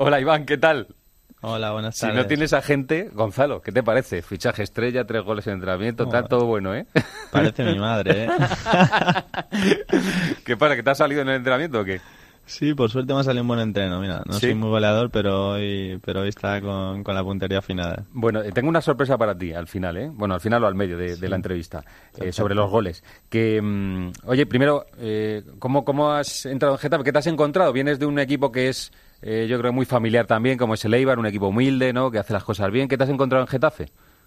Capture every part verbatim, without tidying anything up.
Hola Iván, ¿qué tal? Hola, buenas Si tardes. no tienes agente, Gonzalo, ¿qué te parece? Fichaje estrella, tres goles en entrenamiento, tal, Joder, todo bueno, ¿eh? parece mi madre, ¿eh? ¿Qué pasa, que te has salido en el entrenamiento o qué? Sí, por suerte me ha salido un buen entreno. Mira, no soy Sí. muy goleador, pero hoy, pero hoy está con, con la puntería afinada. Bueno, eh, tengo una sorpresa para ti al final, ¿eh? Bueno, al final o al medio de, de la Sí, entrevista, eh, sobre los perfecto. goles. Que, mm, oye, primero, eh, ¿cómo, ¿cómo has entrado en Getafe? ¿Qué te has encontrado? Vienes de un equipo que es, eh, yo creo, muy familiar también, como es el Eibar, un equipo humilde, ¿no? Que hace las cosas bien. ¿Qué te has encontrado en Getafe?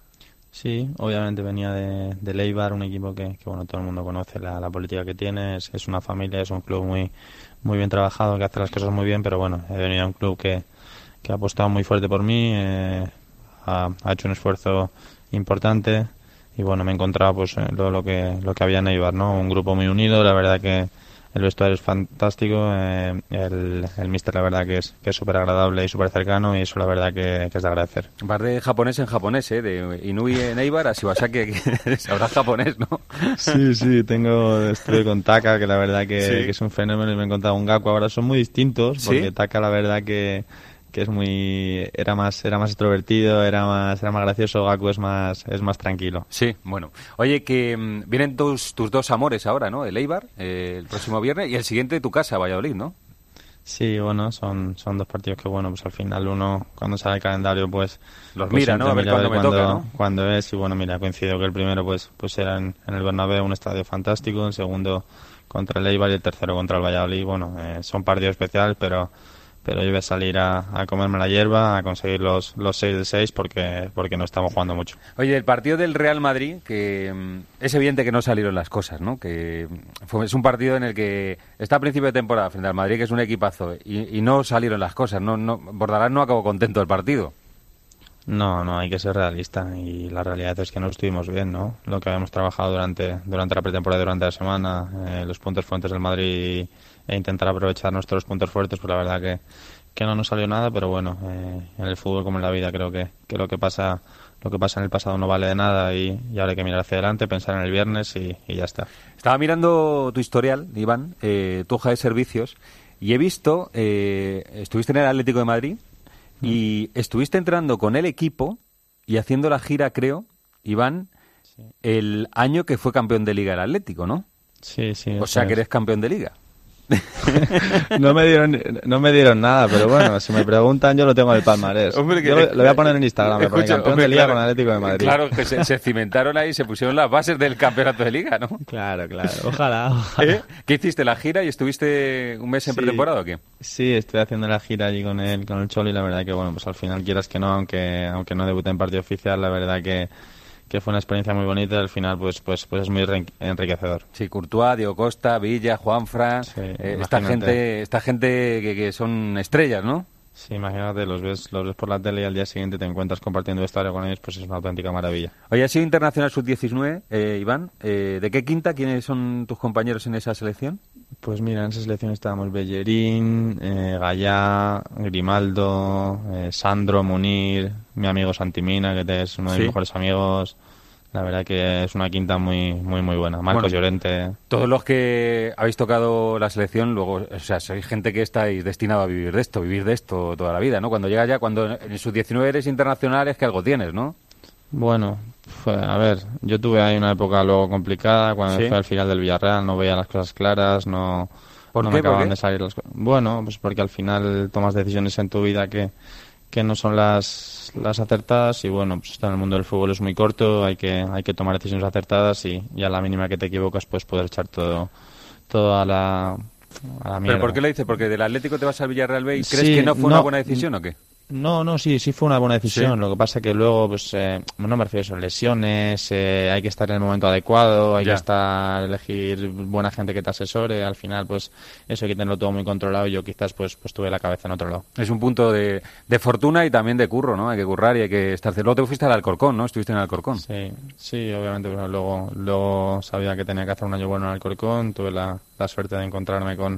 Sí, obviamente venía de, de Eibar, un equipo que, que, bueno, todo el mundo conoce la, la política que tiene. Es, es una familia, es un club muy, muy bien trabajado, que hace las cosas muy bien, pero bueno, he venido a un club que, que ha apostado muy fuerte por mí, eh, ha, ha hecho un esfuerzo importante y bueno, me he encontrado pues eh, lo, lo que lo que había en Eibar, ¿no? Un grupo muy unido, la verdad que el vestuario es fantástico, eh, el, el míster la verdad que es que es súper agradable y súper cercano y eso la verdad que, que es de agradecer. Vas de japonés en japonés, ¿eh? De Inui en Eibar a Shibasaki, que sabrás japonés, ¿no? Sí, sí, tengo estuve con Taka, que la verdad que, que Sí. es un fenómeno y me he encontrado un Gaku. Ahora son muy distintos, porque ¿Sí? Taka la verdad que, que es muy era más era más extrovertido, era más era más gracioso. Gaku es más es más tranquilo. Sí, bueno. Oye, que mm, vienen tus, tus dos amores ahora, ¿no? El Eibar, eh, el próximo viernes, y el siguiente tu casa, Valladolid, ¿no? Sí, bueno, son son dos partidos que bueno, pues al final uno cuando sale el calendario pues Los pues mira, ¿no? siempre A ver mira a cuándo ver me toca, cuándo ¿no? cuándo es y bueno, mira, coincido que el primero pues pues era en, en el Bernabéu, un estadio fantástico, el segundo contra el Eibar y el tercero contra el Valladolid. Bueno, eh, son partidos especiales, pero pero yo voy a salir a, a comerme la hierba, a conseguir los, los seis de seis porque, porque no estamos jugando mucho. Oye, el partido del Real Madrid, que mm, es evidente que no salieron las cosas, ¿no? Que mm, fue, es un partido en el que está a principio de temporada frente al Madrid, que es un equipazo, y, y no salieron las cosas. No, no, Bordalás no acabó contento del partido. No, no, hay que ser realista y la realidad es que no estuvimos bien, ¿no? Lo que habíamos trabajado durante, durante la pretemporada y durante la semana, eh, los puntos fuertes del Madrid e intentar aprovechar nuestros puntos fuertes, pues la verdad que, que no nos salió nada, pero bueno, eh, en el fútbol como en la vida creo que, que lo que pasa lo que pasa en el pasado no vale de nada y, y ahora hay que mirar hacia adelante, pensar en el viernes y, y ya está. Estaba mirando tu historial, Iván, eh, tu hoja de servicios, y he visto, eh, estuviste en el Atlético de Madrid y estuviste entrenando con el equipo y haciendo la gira, creo, Iván, Sí, el año que fue campeón de Liga el Atlético, ¿no? sí, sí, O eso sea que es. eres campeón de Liga. No me dieron, no me dieron nada, pero bueno, si me preguntan yo lo tengo en el palmarés. Hombre, que, Yo lo, lo voy a poner en Instagram, me pone escucha, campeón hombre, de Liga claro, con Atlético de Madrid. claro que se, se cimentaron ahí, se pusieron las bases del campeonato de Liga, ¿no? Claro, claro, ojalá, ¿Eh? ojalá. ¿Qué hiciste, la gira y estuviste un mes en Sí, pretemporada o qué? sí, estoy haciendo la gira allí con el, con el Cholo y la verdad que bueno, pues al final quieras que no, aunque, aunque no debuté en partido oficial, la verdad que, que fue una experiencia muy bonita y al final pues, pues, pues es muy enrique- enriquecedor. Sí, Courtois, Diego Costa, Villa, Juanfran, Sí, eh, esta imagínate. gente, esta gente que, que son estrellas, ¿no? Sí, imagínate, los ves, los ves por la tele y al día siguiente te encuentras compartiendo vestuario con ellos, pues es una auténtica maravilla. Oye, has sido internacional sub diecinueve, eh, Iván. Eh, ¿de qué quinta? ¿Quiénes son tus compañeros en esa selección? Pues mira, en esa selección estábamos Bellerín, eh, Gallá, Grimaldo, eh, Sandro, Munir, mi amigo Santimina, que es uno de mis Sí. mejores amigos. La verdad que es una quinta muy, muy, muy buena. Bueno, Marcos Llorente. todos los que habéis tocado la selección, luego, o sea, sois gente que estáis destinado a vivir de esto, vivir de esto toda la vida, ¿no? Cuando llega ya, cuando en sub diecinueve eres internacional, es que algo tienes, ¿no? Bueno, fue- a ver, yo tuve ahí una época luego complicada, cuando me Sí. fui al final del Villarreal, no veía las cosas claras, no, ¿Por no qué? me ¿Por acababan qué? de salir las cosas. Bueno, pues porque al final tomas decisiones en tu vida que, que no son las, las acertadas y bueno, pues esto en el mundo del fútbol es muy corto, hay que, hay que tomar decisiones acertadas y, y a la mínima que te equivocas pues poder echar todo, todo a la, a la ¿Pero por mierda. qué lo dices? ¿Porque del Atlético te vas al Villarreal B y crees Sí, que no fue una no, buena decisión o qué? no, no, sí, sí fue una buena Sí. decisión. Lo que pasa que luego, pues, eh, no me refiero a eso, lesiones, eh, hay que estar en el momento adecuado, hay Ya. que estar, elegir buena gente que te asesore. Al final, pues, eso hay que tenerlo todo muy controlado. Y yo quizás, pues, pues tuve la cabeza en otro lado. Es un punto de, de fortuna y también de curro, ¿no? Hay que currar y hay que estar... Luego te fuiste al Alcorcón, ¿no? Estuviste en el Alcorcón. Sí, sí, obviamente, pero luego, luego sabía que tenía que hacer un año bueno en Alcorcón. Tuve la, la suerte de encontrarme con,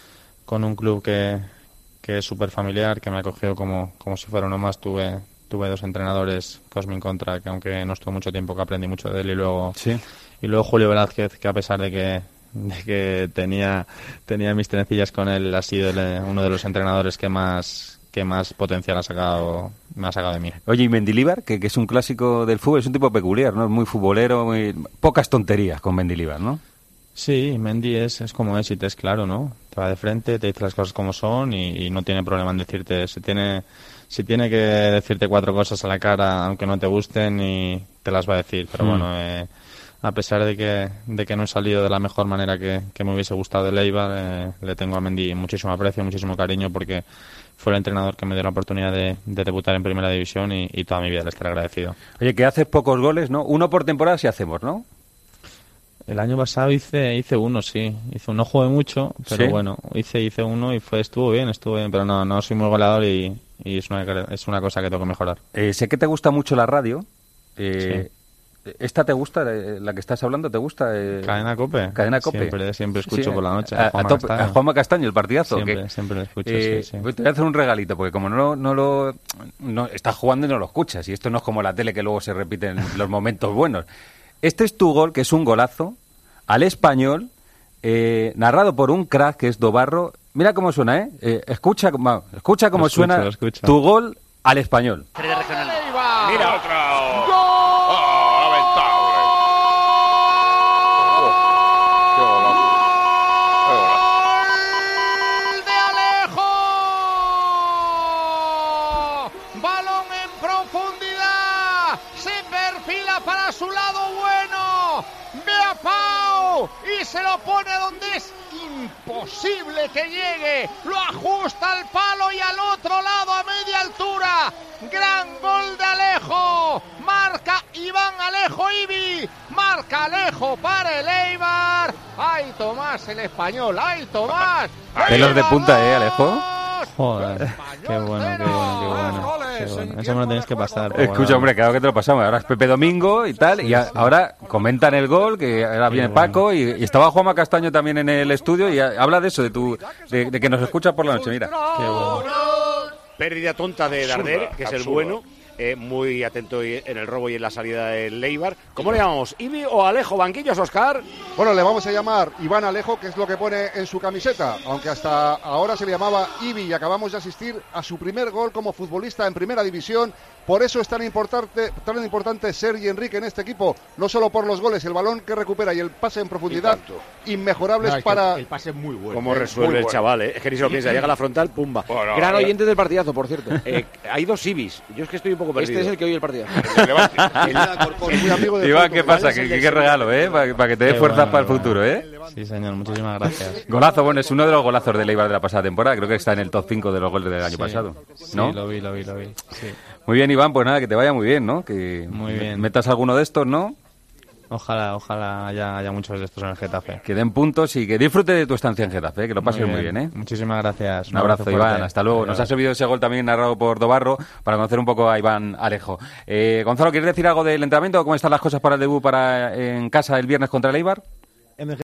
con un club que, que es súper familiar, que me acogió como, como si fuera uno más. Tuve, tuve dos entrenadores, Cosmin Contra, que aunque no estuvo mucho tiempo, que aprendí mucho de él, y luego, Sí. y luego Julio Velázquez, que a pesar de que, de que tenía, tenía mis trencillas con él, ha sido el- uno de los entrenadores que más que más potencial ha sacado, me ha sacado de mí. Oye, y Mendilibar, que, que es un clásico del fútbol, es un tipo peculiar, ¿no? Es muy futbolero, muy... pocas tonterías con Mendilibar, ¿no? Sí, Mendy es, es como es y te es claro, ¿no? Te va de frente, te dice las cosas como son y, y no tiene problema en decirte. Si tiene, si tiene que decirte cuatro cosas a la cara, aunque no te gusten, y te las va a decir. Pero mm. bueno, eh, a pesar de que, de que no he salido de la mejor manera que, que me hubiese gustado de Eibar, eh, le tengo a Mendy muchísimo aprecio, muchísimo cariño, porque fue el entrenador que me dio la oportunidad de, de debutar en Primera División y, y toda mi vida le estaré agradecido. Oye, que haces pocos goles, ¿no? Uno por temporada sí hacemos, ¿no? El año pasado hice hice uno, sí. Hice, no jugué mucho, pero ¿sí? bueno, hice hice uno y fue estuvo bien, estuvo bien, pero no no soy muy goleador y, y es, una, es una cosa que tengo que mejorar. Eh, sé que te gusta mucho la radio. Eh, sí. ¿Esta te gusta? ¿La que estás hablando te gusta? Eh, Cadena COPE. Cadena COPE. Siempre, siempre escucho sí, por la noche. A, a, Juanma, a, top, a Juanma Castaño, el partidazo. Siempre, que, siempre lo escucho, eh, sí, sí. Pues te voy a hacer un regalito, porque como no, no lo... No, estás jugando y no lo escuchas, y esto no es como la tele que luego se repiten los momentos buenos. Este es tu gol, que es un golazo, al Español, eh, narrado por un crack que es Dobarro. Mira cómo suena, ¿eh? eh escucha, escucha cómo escucho, suena tu gol al Español. Mira otra. Y se lo pone donde es imposible que llegue, lo ajusta al palo y al otro lado a media altura. Gran gol de Alejo, marca Iván Alejo Ibi, marca Alejo para el Eibar. ¡Ay, Tomás, el Español! ¡Ay, Tomás! Pelos de punta, ¿eh, Alejo? Joder, qué bueno, qué bueno, qué bueno, qué bueno. Eso me lo tenéis que pasar. Escucha, hombre, claro que te lo pasamos. Ahora es Pepe Domingo y tal, sí, y a, sí. ahora comentan el gol, que ahora qué viene bueno. Paco, y, y estaba Juanma Castaño también en el estudio, y a, habla de eso, de tu de, de que nos escucha por la noche, mira. Qué bueno. Pérdida tonta de Darder, que es el bueno. Eh, muy atento en el robo y en la salida del Eibar. ¿Cómo le llamamos? ¿Ibi o Alejo? ¿Banquillos, Oscar? Bueno, le vamos a llamar Iván Alejo, que es lo que pone en su camiseta, aunque hasta ahora se le llamaba Ibi, y acabamos de asistir a su primer gol como futbolista en Primera División. Por eso es tan importante, tan importante Sergi Enrique en este equipo, no solo por los goles, el balón que recupera y el pase en profundidad, inmejorables no, es para... El pase es muy bueno. ¿Cómo resuelve el bueno. chaval? Eh? Es que ni se lo piensa, llega a la frontal, pumba. Bueno, Gran oyente del partidazo, por cierto. Eh, hay dos Ibis, yo es que estoy un poco perdido. Este es el que oye el partidazo. Iván, ¿qué pasa? ¿Qué, qué regalo, eh? Para, para que te dé fuerzas bueno, para el futuro, eh. Sí, señor, muchísimas gracias. Golazo, bueno, es uno de los golazos del Eibar de la pasada temporada, creo que está en el top cinco de los goles del año sí, pasado, ¿no? Sí, lo vi, lo vi, lo vi, sí. Muy bien, Iván, pues nada, que te vaya muy bien, ¿no? Que muy bien. Metas alguno de estos, ¿no? Ojalá, ojalá haya, haya muchos de estos en el Getafe. Que den puntos y que disfrute de tu estancia en Getafe, que lo pases muy bien, muy bien, ¿eh? Muchísimas gracias. Un, Un abrazo, abrazo Iván. Hasta luego. Adiós. Nos ha servido ese gol también narrado por Dobarro para conocer un poco a Iván Alejo. Eh, Gonzalo, ¿quieres decir algo del entrenamiento? ¿Cómo están las cosas para el debut para en casa el viernes contra el Eibar?